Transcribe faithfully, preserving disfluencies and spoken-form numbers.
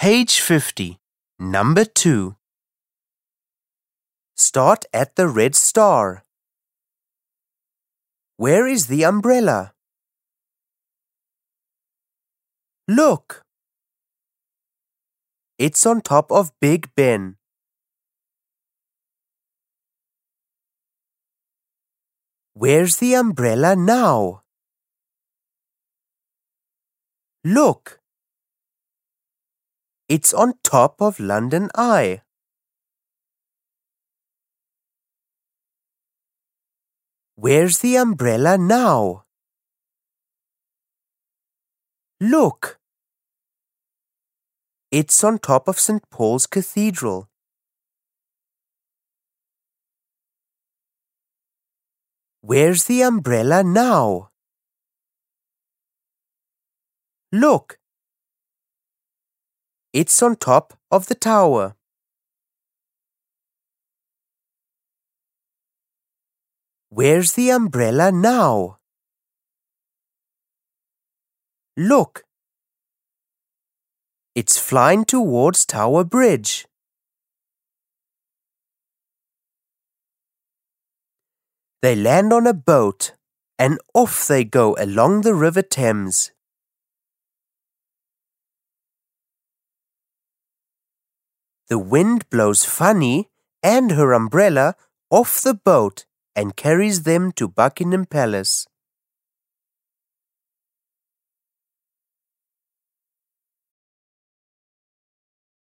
Page fifty, number two. Start at the red star. Where is the umbrella? Look! It's on top of Big Ben. Where's the umbrella now? Look! It's on top of London Eye. Where's the umbrella now? Look! It's on top of Saint Paul's Cathedral. Where's the umbrella now? Look! It's on top of the tower. Where's the umbrella now? Look! It's flying towards Tower Bridge. They land on a boat and off they go along the River Thames. The wind blows Funny and her umbrella off the boat and carries them to Buckingham Palace.